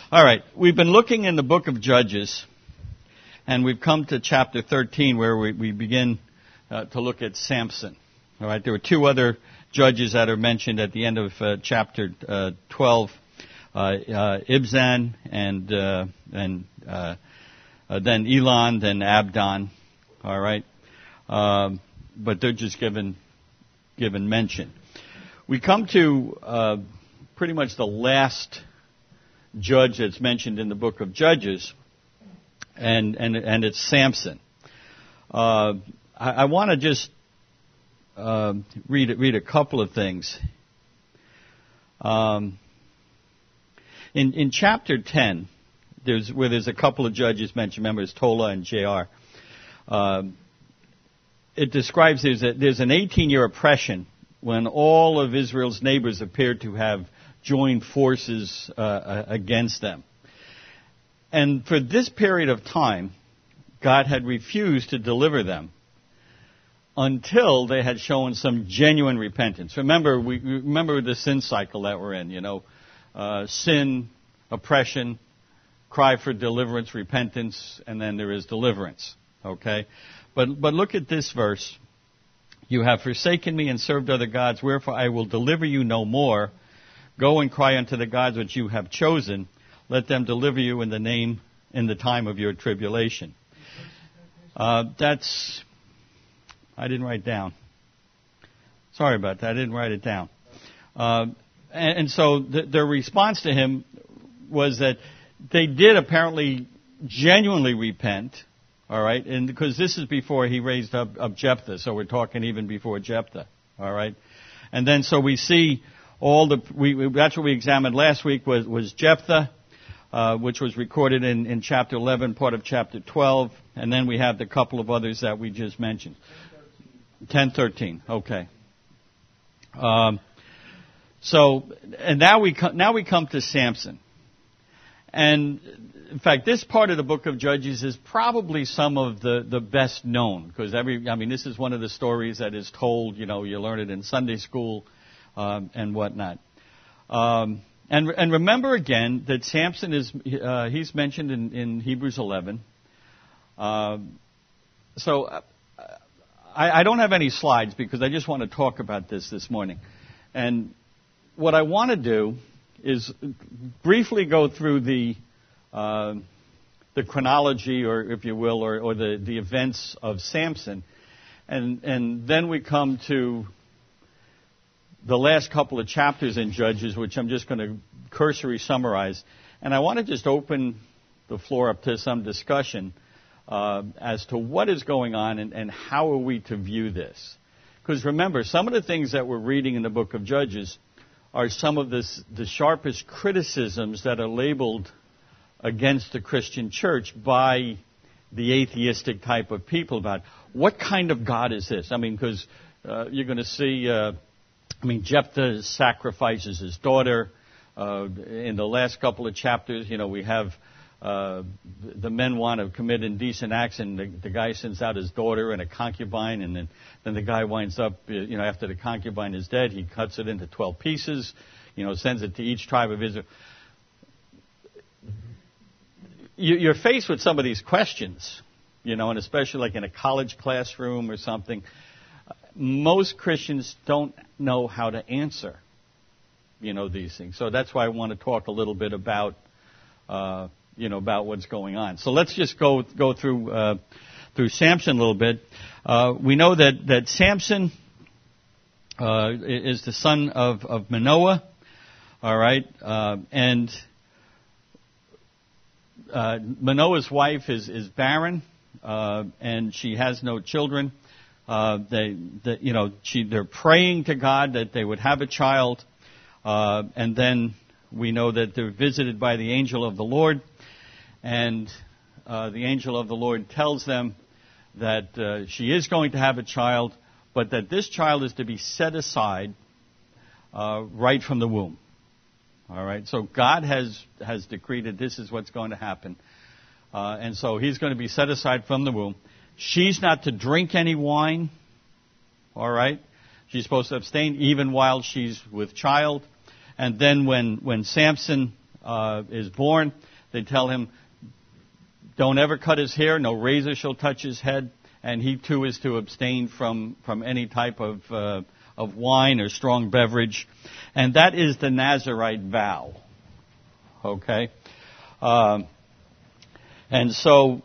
All right, we've been looking in the book of Judges, and we've come to chapter 13 where we begin to look at Samson. All right, there were two other judges that are mentioned at the end of chapter 12, Ibzan and then Elon, then Abdon. All right, but they're just given mention. We come to pretty much the last judge that's mentioned in the book of Judges, and it's Samson. I want to just read a couple of things. In chapter 10, there's a couple of judges mentioned. Remember, it's Tola and Jair. It describes there's an 18-year oppression when all of Israel's neighbors appeared to have joined forces against them. And for this period of time, God had refused to deliver them until they had shown some genuine repentance. Remember the sin cycle that we're in, sin, oppression, cry for deliverance, repentance, and then there is deliverance. Okay? But look at this verse. You have forsaken me and served other gods, wherefore I will deliver you no more. Go and cry unto the gods which you have chosen. Let them deliver you in the time of your tribulation. I didn't write down. Sorry about that. I didn't write it down. And so their response to him was that they did apparently genuinely repent. All right, and because this is before he raised up Jephthah, so we're talking even before Jephthah. All right, and then so we see that's what we examined last week was Jephthah, which was recorded in chapter 11, part of chapter 12, and then we have the couple of others that we just mentioned. 10:13. Okay. And now we come to Samson, and in fact, this part of the book of Judges is probably some of the best known, because this is one of the stories that is told, you learn it in Sunday school, and whatnot. And remember again that Samson he's mentioned in Hebrews 11. So I don't have any slides because I just want to talk about this morning. And what I want to do is briefly go through the chronology, or if you will, or the events of Samson, and then we come to the last couple of chapters in Judges, which I'm just going to cursory summarize, and I want to just open the floor up to some discussion as to what is going on and how are we to view this. Because remember, some of the things that we're reading in the book of Judges are some of the sharpest criticisms that are labeled against the Christian church by the atheistic type of people about what kind of God is this? Because you're going to see, Jephthah sacrifices his daughter. In the last couple of chapters, we have the men want to commit indecent acts, and the guy sends out his daughter and a concubine, and then the guy winds up, after the concubine is dead, he cuts it into 12 pieces, sends it to each tribe of Israel. You're faced with some of these questions, and especially like in a college classroom or something. Most Christians don't know how to answer, these things. So that's why I want to talk a little bit about, about what's going on. So let's just go through Samson a little bit. We know that Samson is the son of Manoah. All right, and Manoah's wife is barren, and she has no children. They're praying to God that they would have a child, and then we know that they're visited by the angel of the Lord, and the angel of the Lord tells them that she is going to have a child, but that this child is to be set aside right from the womb. All right, so God has decreed that this is what's going to happen. And so he's going to be set aside from the womb. She's not to drink any wine. All right, she's supposed to abstain even while she's with child. And then when Samson is born, they tell him, don't ever cut his hair, no razor shall touch his head, and he too is to abstain from any type of wine or strong beverage. And that is the Nazirite vow. Okay? And so,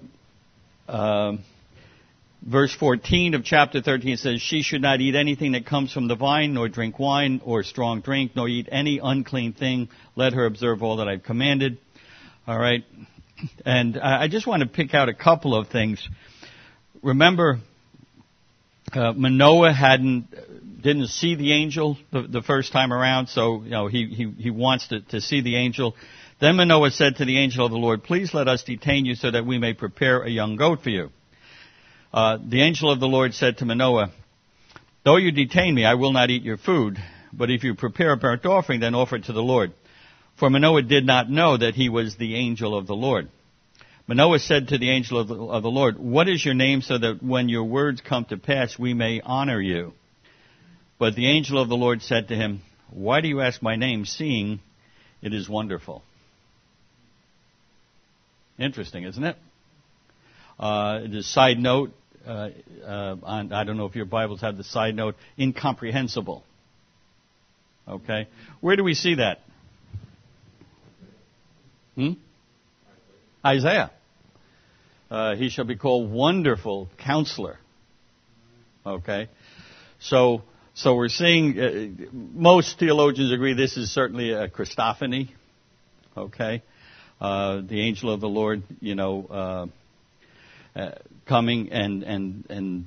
verse 14 of chapter 13 says, she should not eat anything that comes from the vine, nor drink wine or strong drink, nor eat any unclean thing. Let her observe all that I've commanded. All right? And I just want to pick out a couple of things. Remember, Manoah didn't see the angel the first time around, so he wants to see the angel. Then Manoah said to the angel of the Lord, please let us detain you so that we may prepare a young goat for you. The angel of the Lord said to Manoah, though you detain me, I will not eat your food, but if you prepare a burnt offering, then offer it to the Lord. For Manoah did not know that he was the angel of the Lord. Manoah said to the angel of the Lord, what is your name, so that when your words come to pass, we may honor you? But the angel of the Lord said to him, why do you ask my name, seeing it is wonderful? Interesting, isn't it? The side note, I don't know if your Bibles have the side note, incomprehensible. Okay? Where do we see that? Isaiah. He shall be called Wonderful Counselor. Okay? So we're seeing, most theologians agree this is certainly a Christophany. Okay? The angel of the Lord, coming and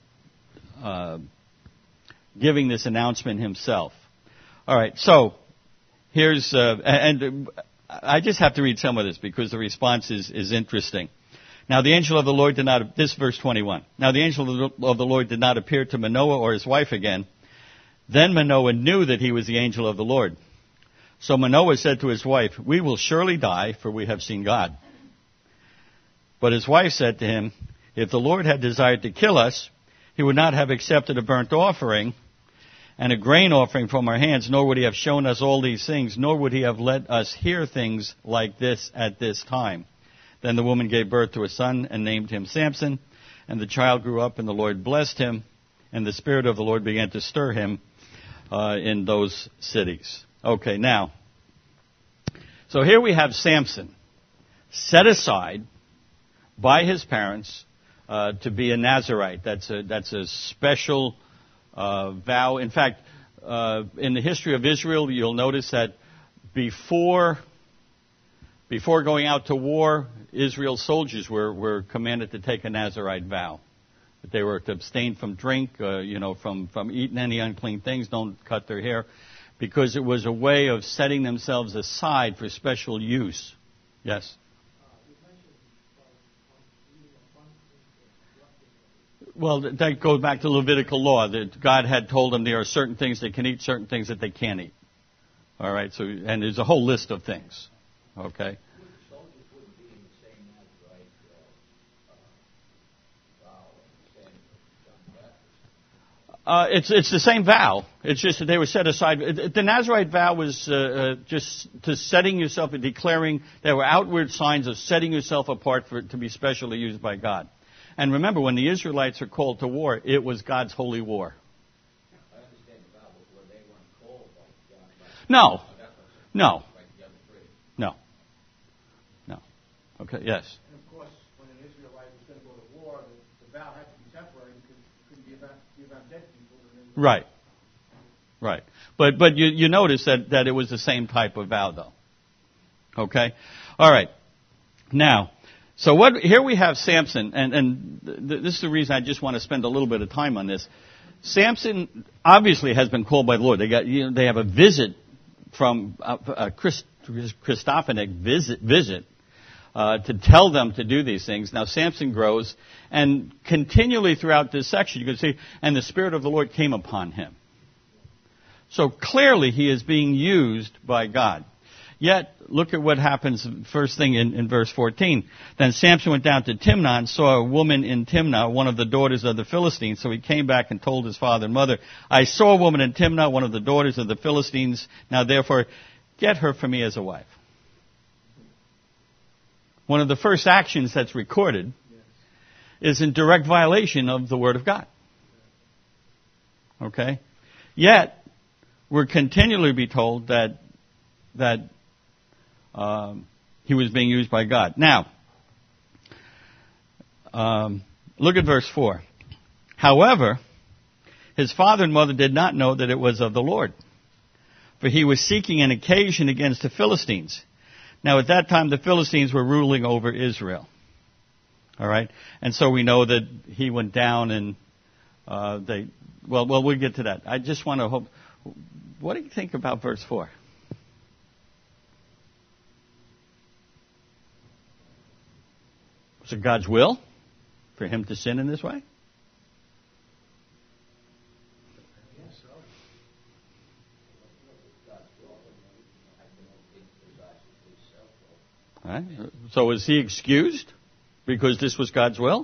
giving this announcement himself. All right, so here's and I just have to read some of this because the response is interesting. Now the angel of the Lord did not. This verse 21. Now the angel of the Lord did not appear to Manoah or his wife again. Then Manoah knew that he was the angel of the Lord. So Manoah said to his wife, we will surely die, for we have seen God. But his wife said to him, if the Lord had desired to kill us, he would not have accepted a burnt offering and a grain offering from our hands, nor would he have shown us all these things, nor would he have let us hear things like this at this time. Then the woman gave birth to a son and named him Samson, and the child grew up, and the Lord blessed him, and the Spirit of the Lord began to stir him in those cities. Okay, now, so here we have Samson set aside by his parents to be a Nazirite. That's a special vow. In fact, in the history of Israel, you'll notice that before going out to war, Israel's soldiers were commanded to take a Nazirite vow. That they were to abstain from drink, from eating any unclean things, don't cut their hair, because it was a way of setting themselves aside for special use. Yes? Well, that goes back to Levitical law, that God had told them there are certain things they can eat, certain things that they can't eat. All right, so, and there's a whole list of things. Okay? It's the same vow. It's just that they were set aside. The Nazirite vow was just to setting yourself and declaring. There were outward signs of setting yourself apart to be specially used by God. And remember, when the Israelites are called to war, it was God's holy war. I understand the vow, but were they weren't called by God? No. Okay. Yes. And of course, when an Israelite was going to go to war, the vow had to be temporary because it couldn't be about dead people. Right. But you notice that it was the same type of vow, though. Okay? All right. Now, so here we have Samson, and this is the reason I just want to spend a little bit of time on this. Samson obviously has been called by the Lord. They have a visit from a Christophanic visit to tell them to do these things. Now Samson grows, and continually throughout this section you can see, and the Spirit of the Lord came upon him. So clearly he is being used by God. Yet, look at what happens first thing in verse 14. Then Samson went down to Timnah and saw a woman in Timnah, one of the daughters of the Philistines. So he came back and told his father and mother, I saw a woman in Timnah, one of the daughters of the Philistines. Now therefore, get her for me as a wife. one of the first actions that's recorded is in direct violation of the Word of God. Okay? Yet, we're continually be told that he was being used by God. Now, look at verse 4. However, his father and mother did not know that it was of the Lord, for he was seeking an occasion against the Philistines. Now, at that time, the Philistines were ruling over Israel. All right? And so we know that he went down and we'll get to that. I just want to hope. What do you think about verse 4? Was it God's will for him to sin in this way? All right. So was he excused because this was God's will?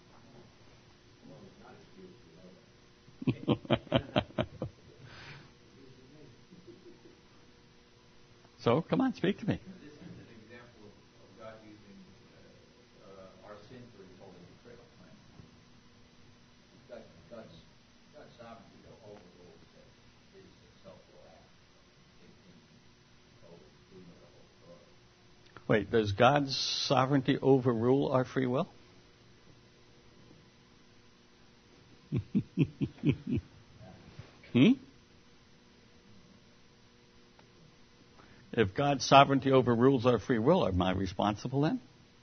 So, come on, speak to me. This is an example of God using our sin for his holy decree. God's sovereignty overrules his self-will act in overruling the whole story. Wait, does God's sovereignty overrule our free will? If God's sovereignty overrules our free will, am I responsible then?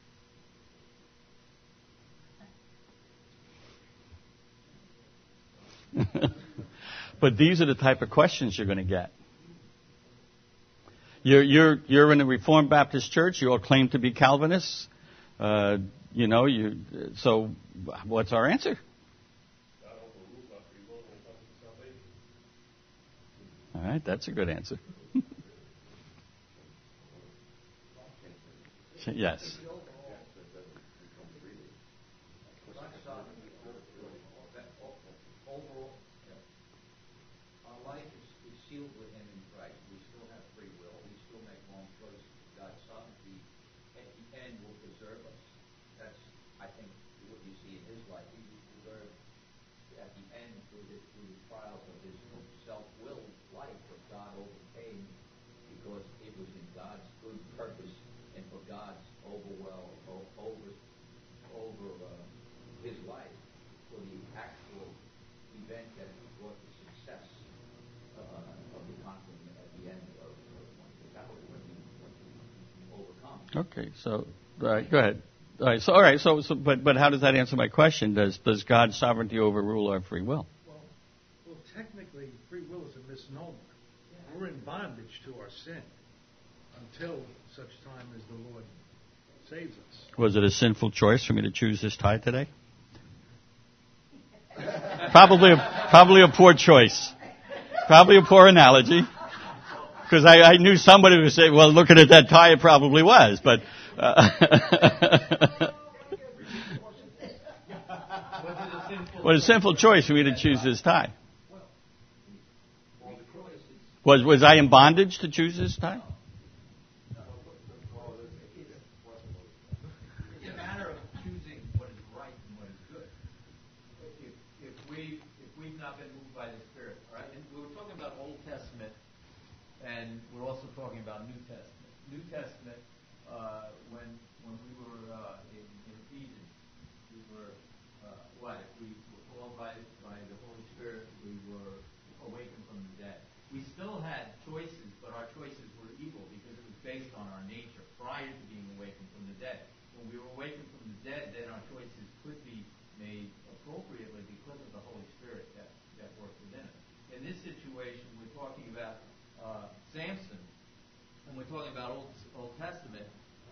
But these are the type of questions you're going to get. You're in a Reformed Baptist church. You all claim to be Calvinists. So what's our answer? All right, that's a good answer. Yes. Our life is sealed with him in Christ. We still have free will. We still make wrong choices. God's sovereignty at the end will preserve us. That's, I think, what you see in his life. He was preserved at the end through the trials of his self-willed life that God overcame because it was in God's good purpose and for God's his life for the actual event that brought the success of the conflict at the end of that was when he overcome. Okay, so all right, go ahead. All right, so but how does that answer my question? Does God's sovereignty overrule our free will? Well, technically, free will is a misnomer. We're in bondage to our sin until such time as the Lord saves us. Was it a sinful choice for me to choose this tie today? Probably a poor choice. Probably a poor analogy. Because I knew somebody would say, well, looking at that tie, it probably was. But was a sinful choice for me to choose this tie? Was I in bondage to choose this tie? And we're also talking about New Testament. New Testament, when we were in Ephesians, we were if we were called by the Holy Spirit, we were awakened from the dead. We still had choices, but our choices were evil because it was based on our nature prior to being awakened from the dead. When we were awakened from the dead, then our choices could be made appropriately because of the Holy Spirit that worked within us. In this situation, we're talking about Samson, when we're talking about Old Testament,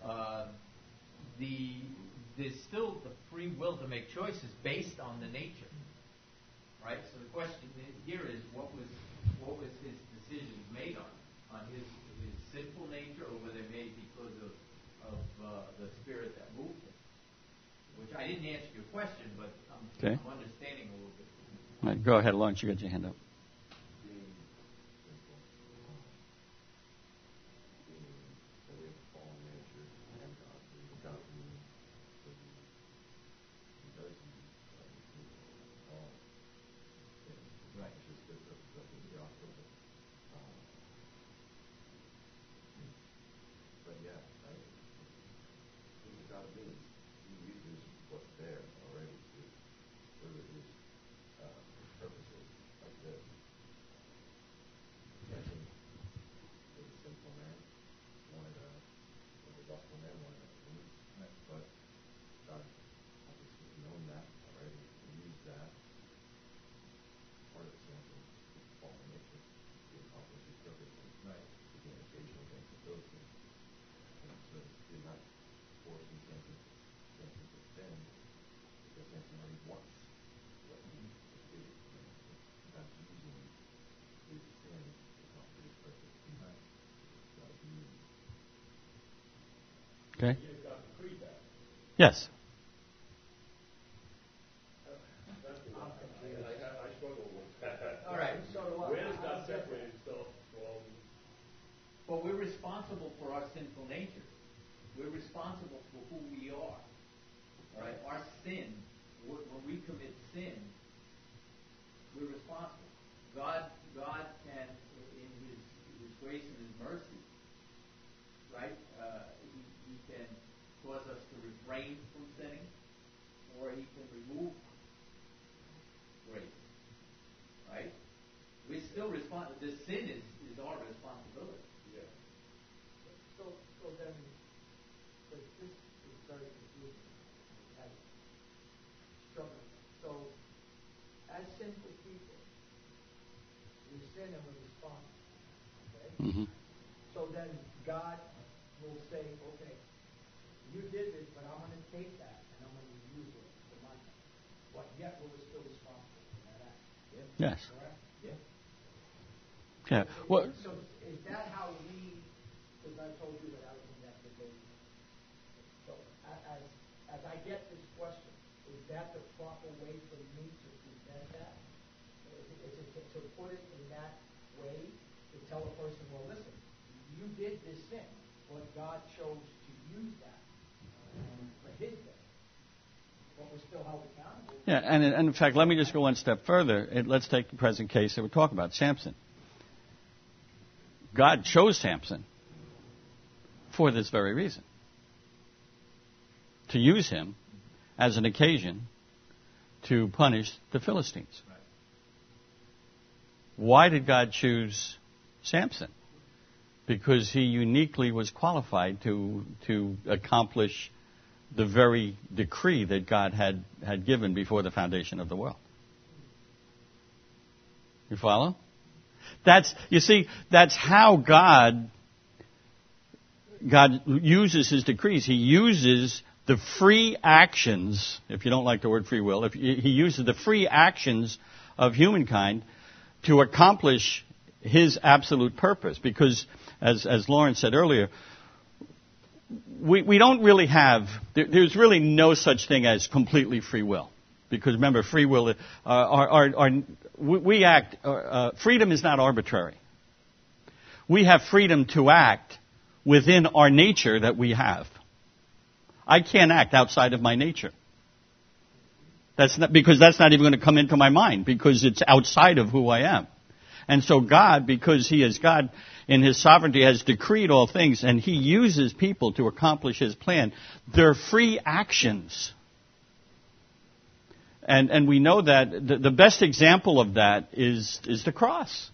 there's still the free will to make choices based on the nature, right? So the question here is, what was his decisions made on his sinful nature, or were they made because of the spirit that moved him? Which I didn't answer your question, but I'm understanding a little bit. All right, go ahead, Lawrence. You got your hand up. God means. He uses what's there already to further his purposes, like this. Samson was a sinful man, was a lustful man, wanted a woman. Right. But God obviously known that already, and used that part of Samson's fallen nature to accomplish his purposes. Right. To gain occasion against the Philistines. And so he did not force Samson to sin, because Samson already wants what he defeated. God's using his sin to accomplish his purpose. Right. God's using. Okay. Yes. I struggle with that. All right. Where does God separate himself from? But we're responsible for our sinful nature. We're responsible for who we are. All right? Our sin, when we commit sin, we're responsible. God can, in His grace and His mercy, right? He can cause us to refrain from sinning, or He can remove grace. Right? We're still responsible. The sin is our responsibility. Yeah. So then, but this is very confusing. I struggle. So, as sinful people, we sin and we respond. Okay? Mm-hmm. So then God will say, okay, you did this, but I'm going to take that and I'm going to use it for my time. But yet we're still responsible for that act. Yes. Correct? Yeah. Yeah. Well, So is that how we, because I told you that I was in that debate. So as I get this question, is that the proper way for me to present that? Is it to put it in that way, to tell a person, well, listen, you did this thing, but God chose to use that for His day. But we're still held accountable. yeah, and in fact, let me just go one step further. Let's take the present case that we're talking about, Samson. God chose Samson for this very reason. To use him as an occasion to punish the Philistines. Right. Why did God choose Samson? Because he uniquely was qualified to accomplish the very decree that God had given before the foundation of the world. You follow? That's how God uses His decrees. He uses the free actions, if you don't like the word free will, He uses the free actions of humankind to accomplish His absolute purpose. Because, as Lauren said earlier, we don't really have, there's really no such thing as completely free will. Because remember, free will, we act, freedom is not arbitrary. We have freedom to act within our nature that we have. I can't act outside of my nature. Because that's not even going to come into my mind, because it's outside of who I am. And so God, because He is God, in His sovereignty has decreed all things, and He uses people to accomplish His plan. They're free actions. And we know that the best example of that is the cross.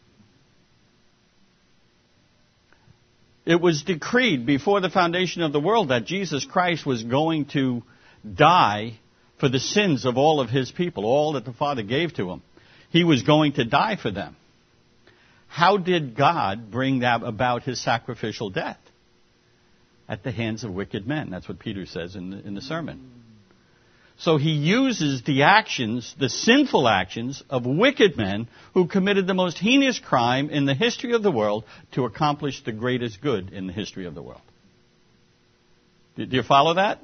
It was decreed before the foundation of the world that Jesus Christ was going to die for the sins of all of His people, all that the Father gave to Him. He was going to die for them. How did God bring that about His sacrificial death? At the hands of wicked men. That's what Peter says in the sermon. So He uses the actions, the sinful actions of wicked men who committed the most heinous crime in the history of the world to accomplish the greatest good in the history of the world. Do you follow that?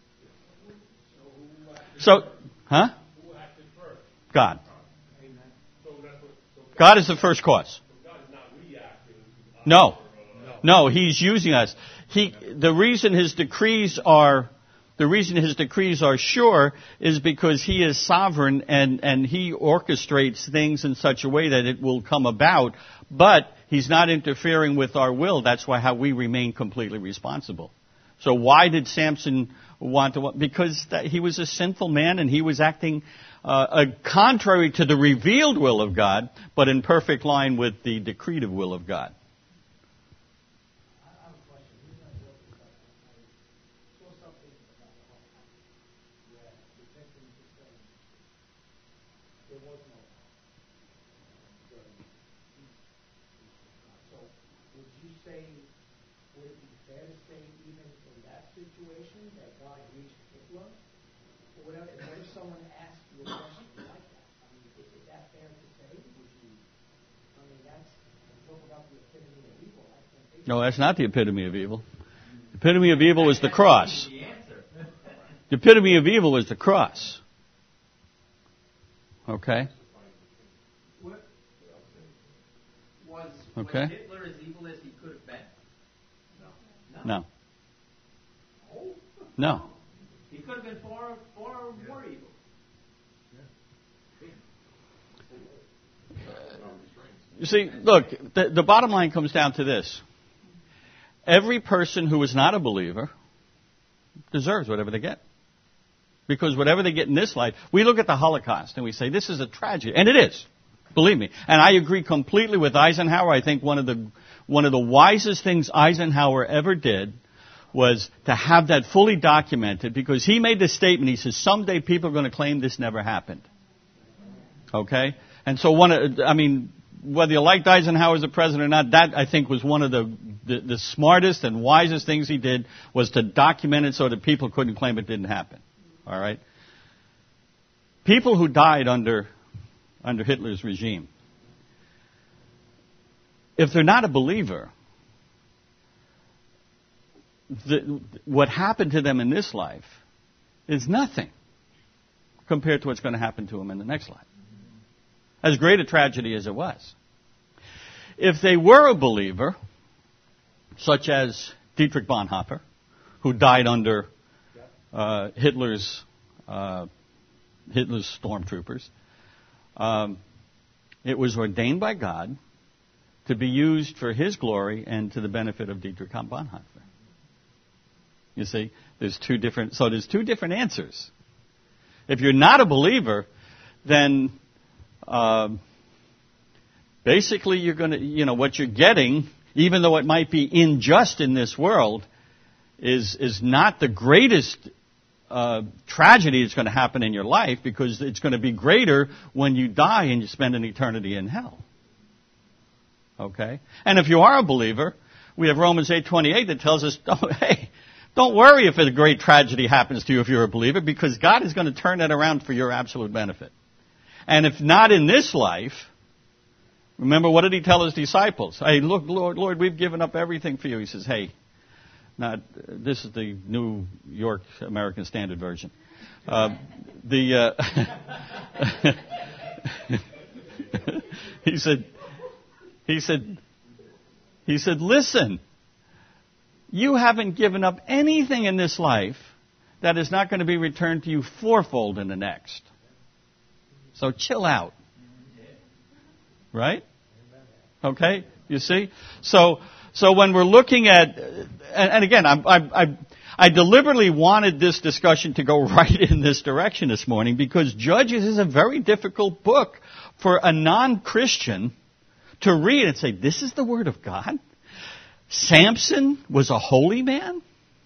So, huh? Who acted first? God. So God is the first cause. God is not reacting. No, He's using us. The reason His decrees are sure is because He is sovereign and He orchestrates things in such a way that it will come about, but He's not interfering with our will. That's how we remain completely responsible. So why did Samson want to? Because he was a sinful man and he was acting contrary to the revealed will of God, but in perfect line with the decretive will of God. I have a question. The reason I brought this up, I saw something about the whole where the victim was saying there was no so would you say, would it be fair to say even in that situation that God reached Hitler? Or whatever, and what if someone asked you a question like that? I mean, is that fair to say? Would you, I mean, that's, talk about the epitome of evil. I think No, that's not the epitome of evil. The epitome of evil is the cross. The epitome of evil is the cross. Okay? Was Okay. Hitler as evil as he could have been? No. No. He could have been far more evil. You see, look, the bottom line comes down to this. Every person who is not a believer deserves whatever they get. Because whatever they get in this life, we look at the Holocaust and we say, this is a tragedy. And it is. Believe me. And I agree completely with Eisenhower. I think one of the wisest things Eisenhower ever did was to have that fully documented, because he made this statement. He says, someday people are going to claim this never happened. Okay? And so whether you liked Eisenhower as a president or not, that I think was one of the smartest and wisest things he did, was to document it so that people couldn't claim it didn't happen. All right? People who died under Hitler's regime, if they're not a believer, what happened to them in this life is nothing compared to what's going to happen to them in the next life. As great a tragedy as it was. If they were a believer, such as Dietrich Bonhoeffer, who died under Hitler's stormtroopers, it was ordained by God to be used for His glory and to the benefit of Dietrich Bonhoeffer. You see, there's two different answers. If you're not a believer, then basically you're going to, what you're getting, even though it might be unjust in this world, is not the greatest tragedy that's going to happen in your life, because it's going to be greater when you die and you spend an eternity in hell. Okay? And if you are a believer, we have Romans 8:28 that tells us, don't worry if a great tragedy happens to you if you're a believer, because God is going to turn that around for your absolute benefit. And if not in this life, remember, what did He tell His disciples? Hey, look, Lord, we've given up everything for you. He says, this is the New York American Standard Version. He said, listen, you haven't given up anything in this life that is not going to be returned to you fourfold in the next. So chill out. Right? Okay? You see? So when we're looking at, and again, I deliberately wanted this discussion to go right in this direction this morning, because Judges is a very difficult book for a non-Christian to read and say, this is the Word of God? Samson was a holy man?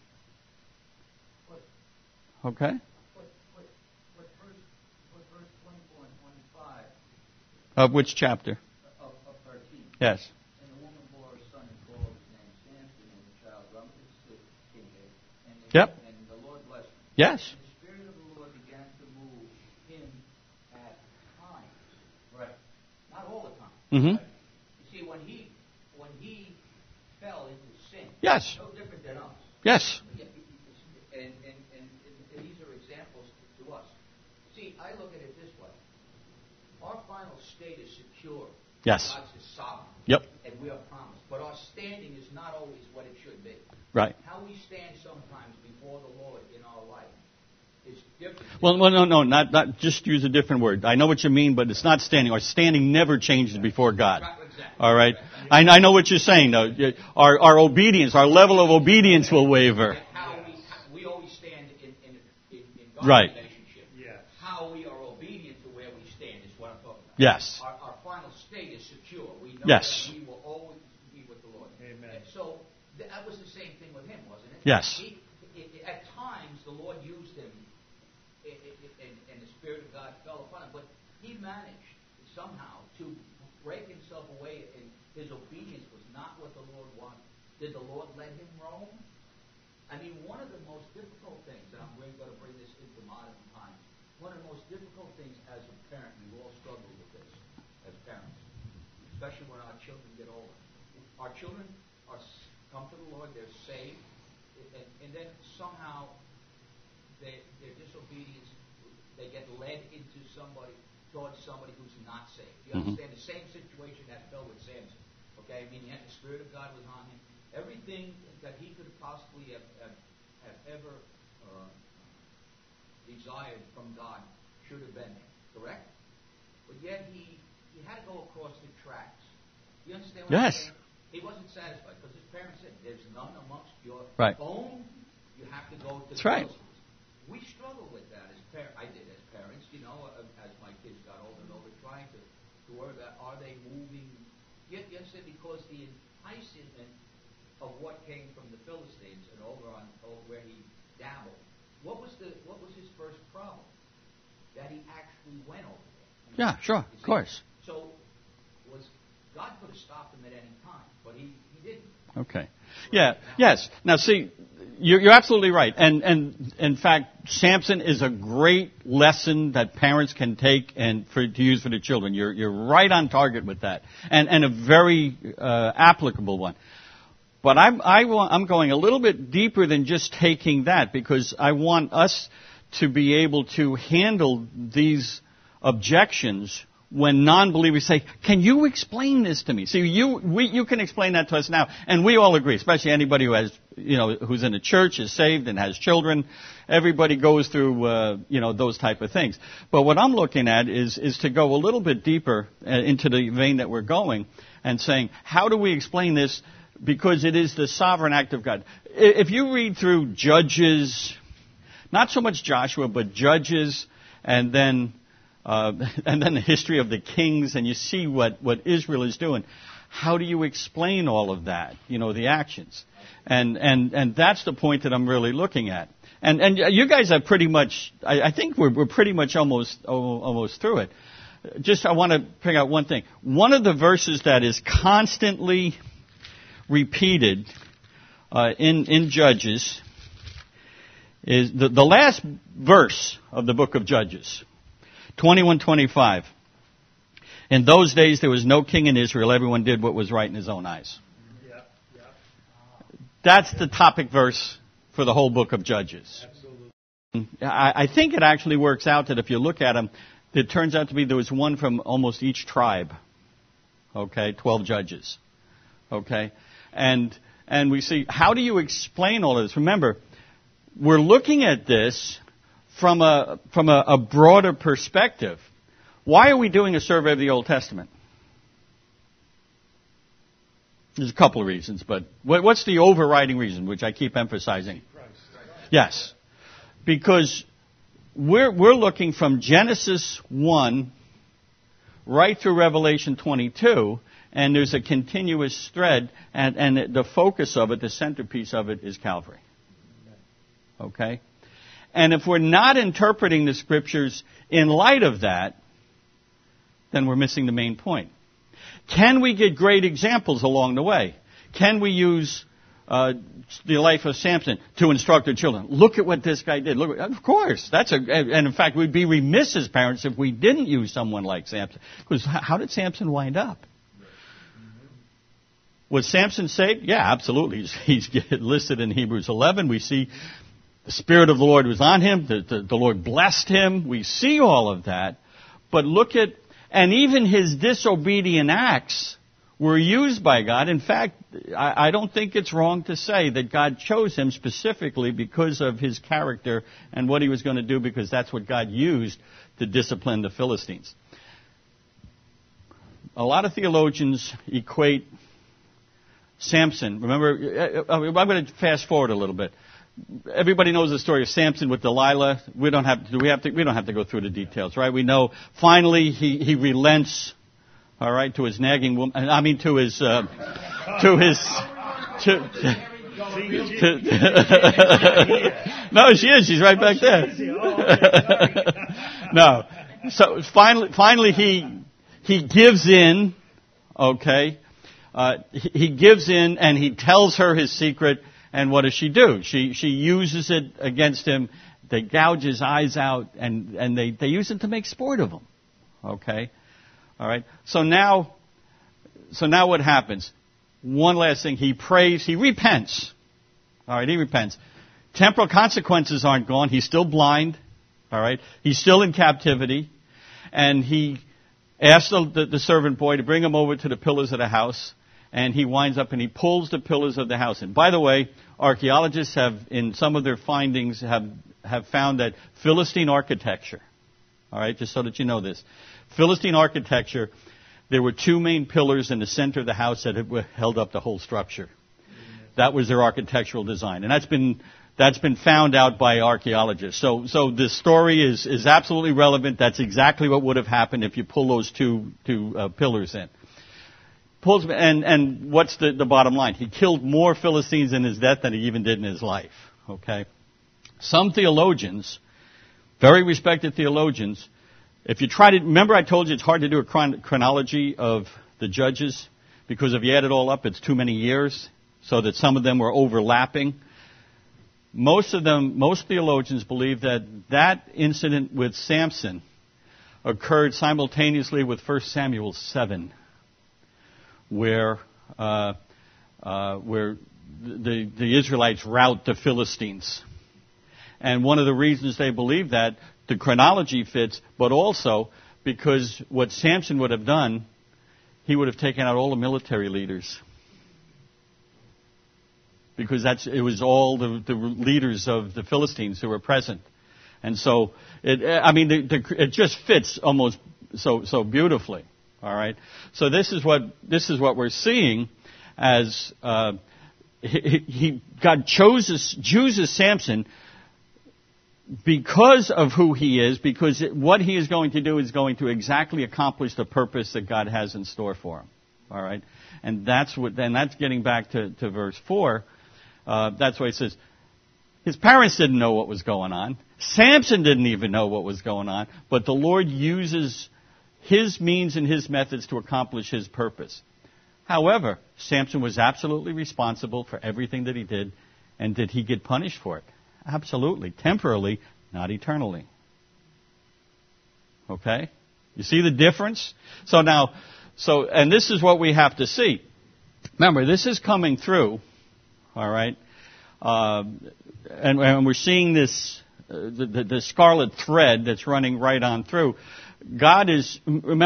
Okay? What verse 24 and 25? Of which chapter? Of 13. Yes. And the woman bore a son and called his name Samson, and the child rummages to him. Yep. And the Lord blessed him. Yes. And the Spirit of the Lord began to move him at times. Right. Not all the time. Mm-hmm. Right? You see, when he fell into sin, Yes. no different than us. Yes. And these are examples to us. See, I look at it this way. Our final state is secure. Yes. God is sovereign. Yep. And we are promised. But our standing is not always what it should be. Right. How we stand sometimes before the Lord in our life is different. Well, no, not just use a different word. I know what you mean, but it's not standing. Our standing never changes before God. Exactly. All right? I know what you're saying, though. Our obedience, our level of obedience will waver. How our Right. relationship. Yes. How we are obedient to where we stand is what I'm talking about. Yes. Our final state is secure. We know Yes. that we will always be with the Lord. Amen. And so that was the same thing with him, wasn't it? Yes. At times, the Lord used him, and the Spirit of God fell upon him, but he managed somehow to break himself away, and his obedience was not what the Lord wanted. Did the Lord let him roam? I mean, one of the most difficult things, and I'm going to bring this into modern times, one of the most difficult things as a parent, we all struggle with this as parents, especially when our children get older. Our children come to the Lord, they're saved, and then somehow their disobedience, they get led into towards somebody who's not saved. You understand the same situation that fell with Samson. Okay, I mean, the Spirit of God was on him. Everything that he could possibly have ever desired from God should have been there. Correct? But yet he had to go across the tracks. You understand what I'm Yes. saying? He wasn't satisfied because his parents said, "There's none amongst your Right. own. You have to go to That's the right. Philistines." We struggle with that as parents. I did as parents, as my kids got older and older, trying to worry about, are they moving? You understand? Because the enticement of what came from the Philistines and over where he dabbled. What was his first problem? That he actually went over there. Yeah, sure, of course. So God could have stopped him at any time, but he didn't. Okay. Yeah. Yes. Now, see, you're absolutely right, and in fact, Samson is a great lesson that parents can take and to use for their children. You're right on target with that, and a very applicable one. But I'm going a little bit deeper than just taking that, because I want us to be able to handle these objections when non-believers say, "Can you explain this to me?" See, you can explain that to us now, and we all agree, especially anybody who has, who's in a church, is saved and has children. Everybody goes through, those type of things. But what I'm looking at is to go a little bit deeper into the vein that we're going, and saying, how do we explain this? Because it is the sovereign act of God. If you read through Judges, not so much Joshua, but Judges, and then the history of the kings, and you see what Israel is doing. How do you explain all of that? The actions, and that's the point that I'm really looking at. And you guys are pretty much. I think we're pretty much almost through it. Just I want to bring out one thing. One of the verses that is constantly repeated in Judges is the last verse of the book of Judges. 21:25. In those days there was no king in Israel. Everyone did what was right in his own eyes. Yeah. That's the topic verse for the whole book of Judges. Absolutely. I think it actually works out that if you look at them, it turns out to be there was one from almost each tribe. Okay, 12 judges. Okay, and we see, how do you explain all of this? Remember, we're looking at this from a broader perspective. Why are we doing a survey of the Old Testament? There's a couple of reasons, but what's the overriding reason, which I keep emphasizing? Yes, because we're looking from Genesis 1 right through Revelation 22, and there's a continuous thread, and the focus of it, the centerpiece of it, is Calvary. Okay? And if we're not interpreting the Scriptures in light of that, then we're missing the main point. Can we get great examples along the way? Can we use the life of Samson to instruct our children? Look at what this guy did. Of course, and in fact, we'd be remiss as parents if we didn't use someone like Samson. Because how did Samson wind up? Was Samson saved? Yeah, absolutely. He's listed in Hebrews 11. We see the Spirit of the Lord was on him. The Lord blessed him. We see all of that. But look at, and even his disobedient acts were used by God. In fact, I don't think it's wrong to say that God chose him specifically because of his character and what he was going to do, because that's what God used to discipline the Philistines. A lot of theologians equate Samson. Remember, I'm going to fast forward a little bit. everybody knows the story of Samson with Delilah. We don't have to go through the details, right? We know finally he relents, all right, to his nagging woman. I mean, to his. No, she is. She's right back there. No. So finally he gives in, okay? He gives in and he tells her his secret, and what does she do? She uses it against him. They gouge his eyes out, and they use it to make sport of him. Okay? All right? So now what happens? One last thing. He prays. He repents. All right? He repents. Temporal consequences aren't gone. He's still blind. All right? He's still in captivity. And he asks the servant boy to bring him over to the pillars of the house. And he winds up and he pulls the pillars of the house in. By the way, archaeologists have, in some of their findings, have found that Philistine architecture, all right, just so that you know this, Philistine architecture, there were two main pillars in the center of the house that held up the whole structure. That was their architectural design, and that's been found out by archaeologists. So this story is absolutely relevant. That's exactly what would have happened if you pull those two pillars in. And what's the bottom line? He killed more Philistines in his death than he even did in his life. Okay? Some theologians, very respected theologians, if you try to, remember I told you it's hard to do a chronology of the judges, because if you add it all up, it's too many years, so that some of them were overlapping. Most theologians believe that incident with Samson occurred simultaneously with 1 Samuel 7. Where the Israelites rout the Philistines. And one of the reasons they believe that, the chronology fits, but also because what Samson would have done, he would have taken out all the military leaders. Because it was all the leaders of the Philistines who were present. And so, it just fits almost so beautifully. All right. So this is what we're seeing as God chooses Samson because of who he is, because what he is going to do is going to exactly accomplish the purpose that God has in store for him. All right. And that's getting back to verse 4. That's why it says his parents didn't know what was going on. Samson didn't even know what was going on, but the Lord uses his means and his methods to accomplish his purpose. However, Samson was absolutely responsible for everything that he did, and did he get punished for it? Absolutely. Temporarily, not eternally. Okay? You see the difference? And this is what we have to see. Remember, this is coming through, all right? And we're seeing this, the scarlet thread that's running right on through. God is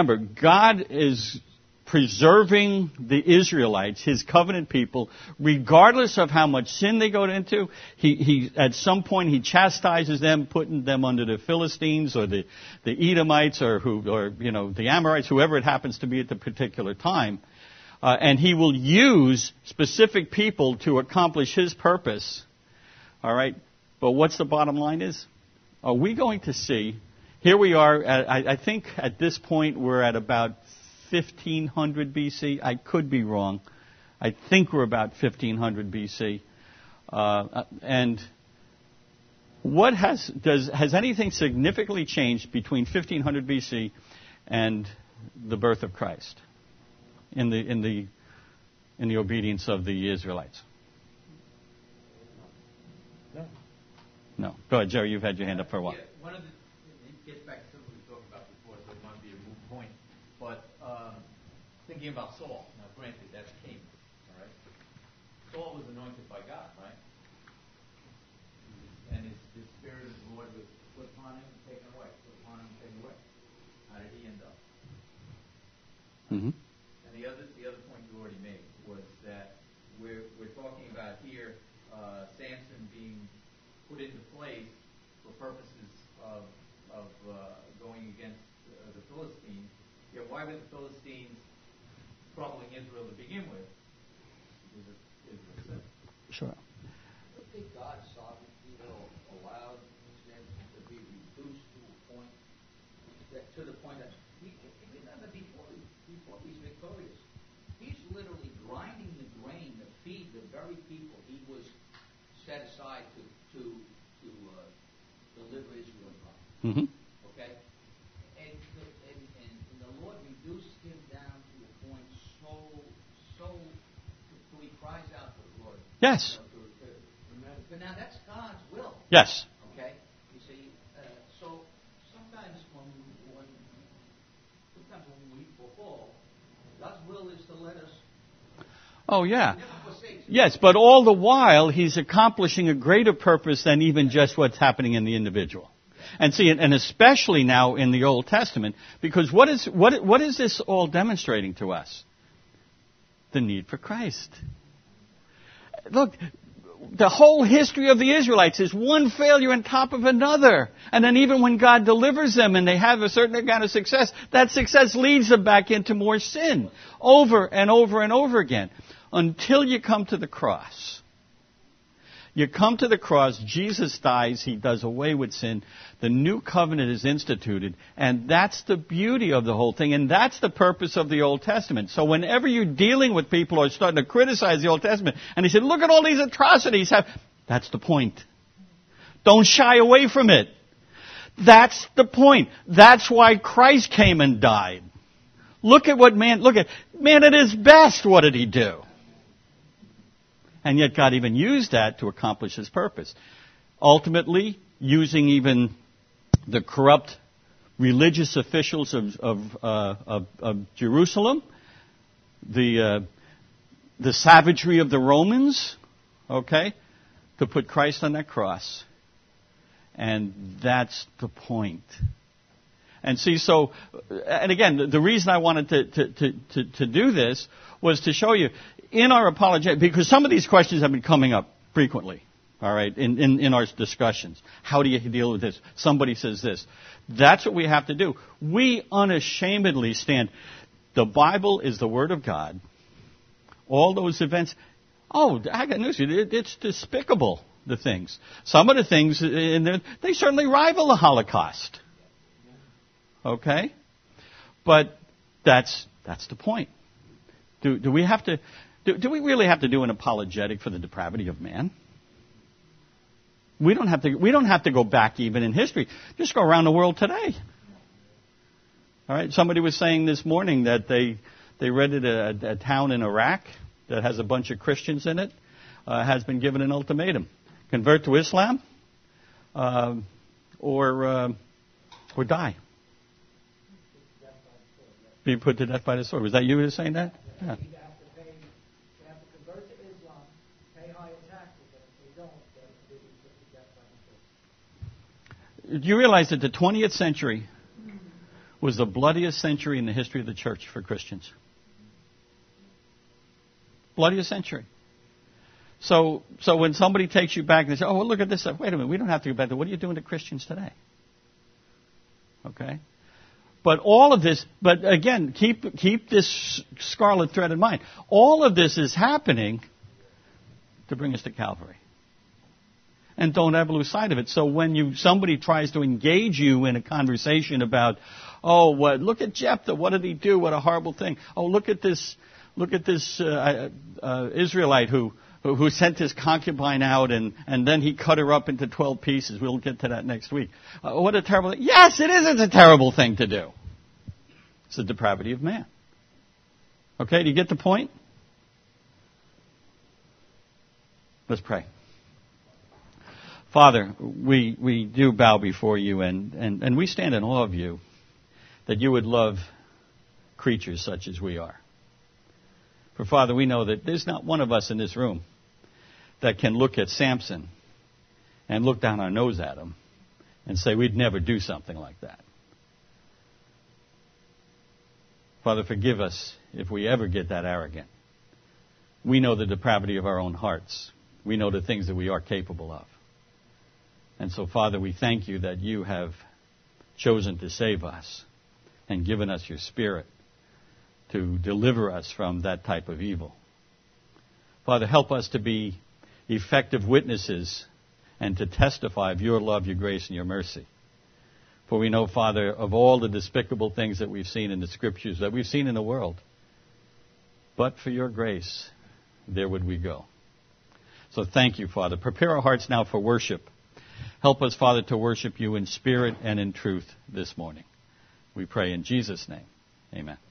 preserving the Israelites, his covenant people, regardless of how much sin they go into. He at some point he chastises them, putting them under the Philistines or the Edomites or the Amorites, whoever it happens to be at the particular time. And he will use specific people to accomplish his purpose. All right? But what's the bottom line is? Are we going to see... Here we are, I think at this point we're at about 1500 BC. I could be wrong. I think we're about 1500 BC. And has anything significantly changed between 1500 BC and the birth of Christ in the obedience of the Israelites? No. Go ahead, Jerry. You've had your hand up for a while. Yeah, it gets back to something we talked about before, so it might be a moot point. But thinking about Saul, now granted, that's king, all right? Saul was anointed by God, right? And his spirit of the Lord was put upon him and taken away. Put upon him and taken away. How did he end up? Mm-hmm. And the other point you already made was that we're talking about here Samson being put into place for purposes of going against the Philistines. Yeah, why were the Philistines troubling Israel to begin with? Because of Israel's sin. Sure. I think God sovereignly will allow Samson to be reduced to a point that he remember before he's victorious, he's literally grinding the grain to feed the very people he was set aside to deliver Israel from. Mm-hmm. Okay, and the Lord reduced him down to a point so he cries out to the Lord. Yes. But now that's God's will. Yes. Okay, you see, so sometimes when we fall, God's will is to let us. Oh, yeah. Never forsake us. Yes, but all the while, he's accomplishing a greater purpose than even just what's happening in the individual. And see, and especially now in the Old Testament, because what is this all demonstrating to us? The need for Christ. Look, the whole history of the Israelites is one failure on top of another. And then even when God delivers them and they have a certain kind of success, that success leads them back into more sin. Over and over and over again. Until you come to the cross. You come to the cross, Jesus dies, he does away with sin, the new covenant is instituted, and that's the beauty of the whole thing, and that's the purpose of the Old Testament. So whenever you're dealing with people who are starting to criticize the Old Testament, and he said, look at all these atrocities, that's the point. Don't shy away from it. That's the point. That's why Christ came and died. Look at man at his best, what did he do? And yet God even used that to accomplish his purpose. Ultimately, using even the corrupt religious officials of Jerusalem, the savagery of the Romans, okay, to put Christ on that cross. And that's the point. And see, so, and again, the reason I wanted to do this was to show you, in our apologetic, because some of these questions have been coming up frequently, all right, in our discussions. How do you deal with this? Somebody says this. That's what we have to do. We unashamedly stand. The Bible is the Word of God. All those events, I got news for you. It's despicable, the things. Some of the things, in there, they certainly rival the Holocaust. Okay? But that's the point. Do we have to... Do we really have to do an apologetic for the depravity of man? We don't have to go back even in history. Just go around the world today. All right. Somebody was saying this morning that they rented a town in Iraq that has a bunch of Christians in it, has been given an ultimatum: convert to Islam, or die. Be put to death by the sword. Was that you who was saying that? Yeah. Do you realize that the 20th century was the bloodiest century in the history of the church for Christians? Bloodiest century. So when somebody takes you back and they say, well, look at this stuff. Wait a minute, we don't have to go back there. What are you doing to Christians today? Okay? But all of this, but again, keep this scarlet thread in mind. All of this is happening to bring us to Calvary. And don't ever lose sight of it. So when somebody tries to engage you in a conversation about, look at Jephthah, what did he do? What a horrible thing. Look at this Israelite who sent his concubine out and then he cut her up into 12 pieces. We'll get to that next week. What a terrible thing. Yes, it is. It's a terrible thing to do. It's the depravity of man. Okay, do you get the point? Let's pray. Father, we do bow before you and we stand in awe of you, that you would love creatures such as we are. For Father, we know that there's not one of us in this room that can look at Samson and look down our nose at him and say we'd never do something like that. Father, forgive us if we ever get that arrogant. We know the depravity of our own hearts. We know the things that we are capable of. And so, Father, we thank you that you have chosen to save us and given us your Spirit to deliver us from that type of evil. Father, help us to be effective witnesses and to testify of your love, your grace, and your mercy. For we know, Father, of all the despicable things that we've seen in the Scriptures, that we've seen in the world, but for your grace, there would we go. So thank you, Father. Prepare our hearts now for worship. Help us, Father, to worship you in spirit and in truth this morning. We pray in Jesus' name. Amen.